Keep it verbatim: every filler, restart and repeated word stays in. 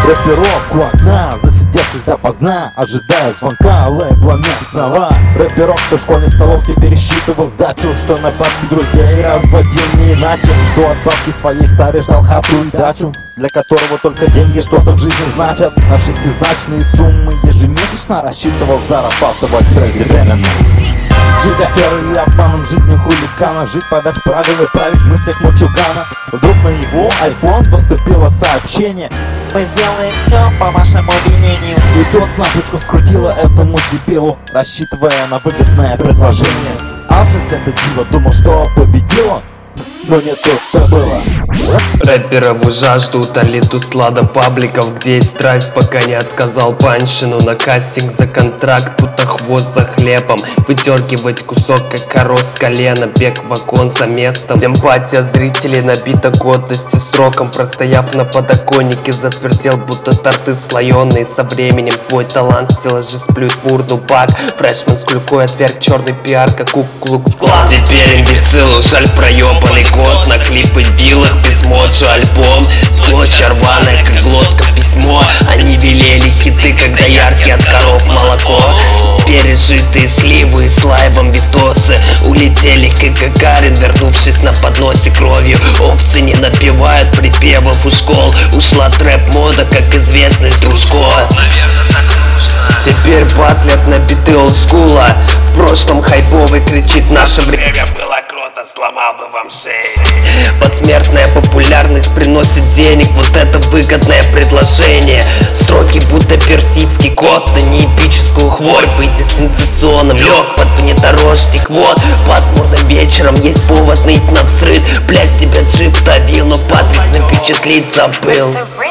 Рэперок у окна, засидевшись допоздна, ожидая звонка лейбла местного. Рэперок, что в школьной столовке пересчитывал сдачу, что на бабки друзей разводил не иначе, что от бабки своей старой ждал хату и дачу, для которого только деньги что-то в жизни значат. На шестизначные суммы ежемесячно рассчитывал зарабатывать временно. Жить аферой и обманом, жизнью хулигана, жить поверх правил и править в мыслях мальчугана. Вдруг на его айфон поступило сообщение: мы сделаем все по вашему велению. И тот лампочку скрутило этому дебилу, рассчитывая на выгодное предложение. Алчность это диво, думал, что победила, но не тут-то было. Рэперову жажду утолит услада пабликов, где есть страсть, пока не отказал панщину. На кастинг за контракт, будто хвост за хлебом, выдергивать кусок, как коро с колена. Бег в окон за местом, симпатия зрителей набита годности сроком. Простояв на подоконнике, затвердел, будто торты слоеные. Со временем твой талант стеллажи сплюет в урну бак. Фрешман с клюкой отверг черный пиар, как Ку-Клукс-Клан. Теперь имбецилу жаль проебанный год. На клипы билах без моджа альбом в клочья рваное, как глотка письмо. Они велели хиты, когда яркий от коров молоко. Пережитые сливы с лайвом видосы улетели, как Гагарин, вернувшись на подносе кровью. Овцы не напевают припевов у школ. Ушла трэп-мода, как известный Дружко. Теперь батлят на биты олдскула. В прошлом хайповый кричит: наше время было круто, сломал бы вам шеи. Посмертная популярность приносит денег, вот это выгодное предложение. Строки будто персидский кот, на неэпическую хворь выйти сенсационным. Лег под внедорожник, вот пасмурным вечером есть повод ныть навсрыд. Блять, тебя джип давил, но Патрик запечатлить забыл.